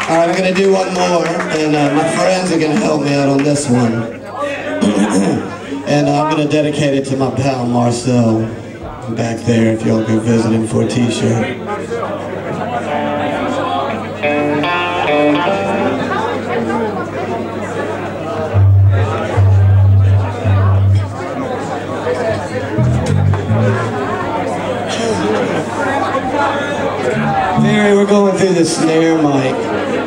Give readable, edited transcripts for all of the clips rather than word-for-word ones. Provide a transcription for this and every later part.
Alright, I'm going to do one more, and my friends are going to help me out on this one. And I'm going to dedicate it to my pal Marcel, back there, if y'all go visit him for a t-shirt. Mary, we're going through the snare mic.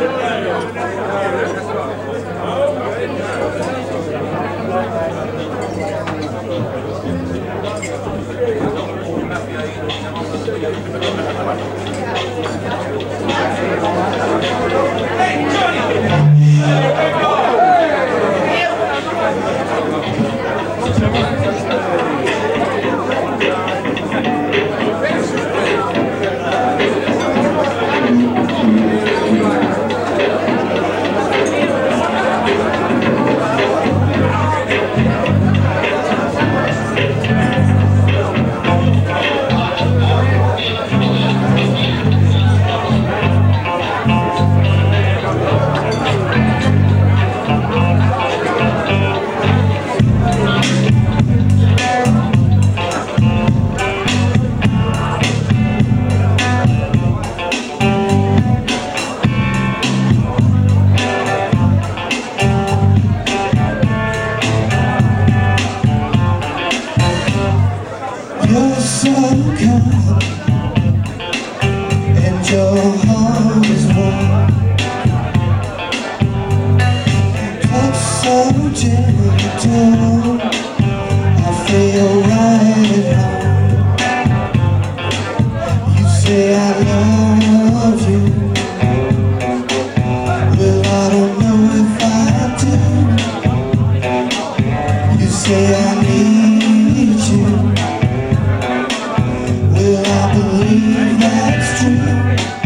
You're so kind, and your heart is warm. Touch so gentle, I feel right at home. You say I love you, well I don't know if I do. You say I need you, I believe that's true.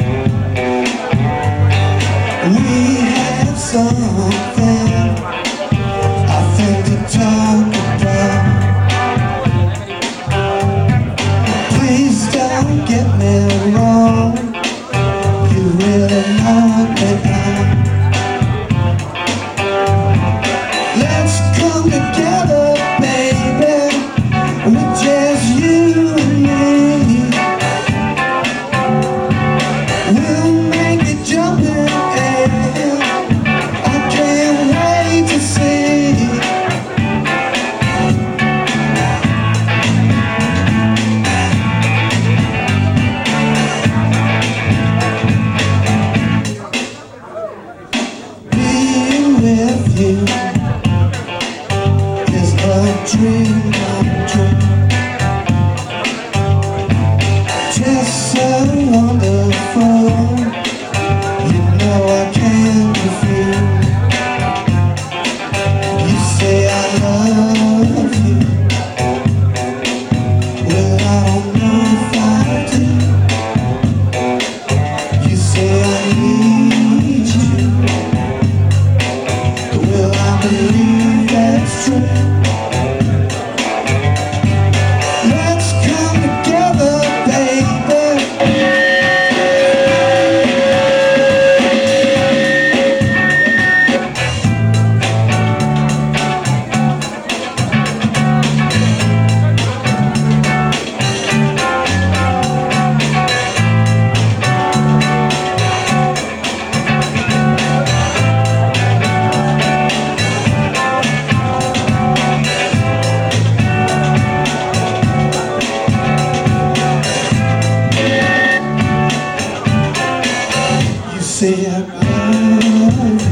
We had something I think to talk about. Please don't get me wrong, you really knock me out. Let's come together, baby, with just you and me. We'll make it jump in air. I can't wait to see. Being with you is a dream come true. Just so wonderful, you know I can't refuse. You say I love you, well I don't know if I do. You say I need you, well I believe that's true. Let's come together, baby. Say I love you.